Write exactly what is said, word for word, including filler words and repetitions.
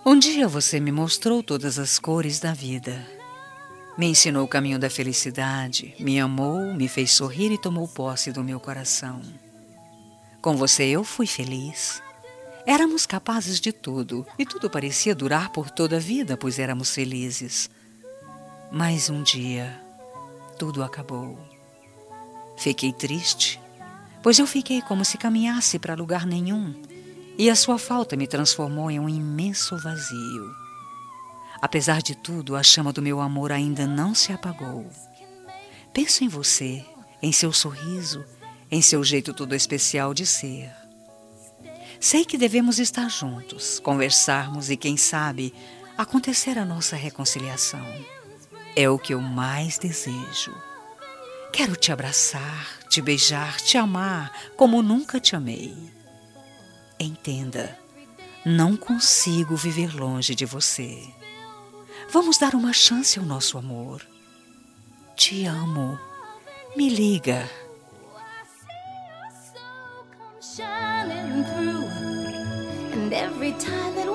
Um dia você me mostrou todas as cores da vida. Me ensinou o caminho da felicidade, me amou, me fez sorrir e tomou posse do meu coração. Com você eu fui feliz. Éramos capazes de tudo, e tudo parecia durar por toda a vida, pois éramos felizes. Mas um dia, tudo acabou. Fiquei triste, pois eu fiquei como se caminhasse para lugar nenhum, e a sua falta me transformou em um imenso vazio. Apesar de tudo, a chama do meu amor ainda não se apagou. Penso em você, em seu sorriso, em seu jeito todo especial de ser. Sei que devemos estar juntos, conversarmos e, quem sabe, acontecer a nossa reconciliação. É o que eu mais desejo. Quero te abraçar, te beijar, te amar como nunca te amei. Entenda, não consigo viver longe de você. Vamos dar uma chance ao nosso amor. Te amo. Me liga. And every time that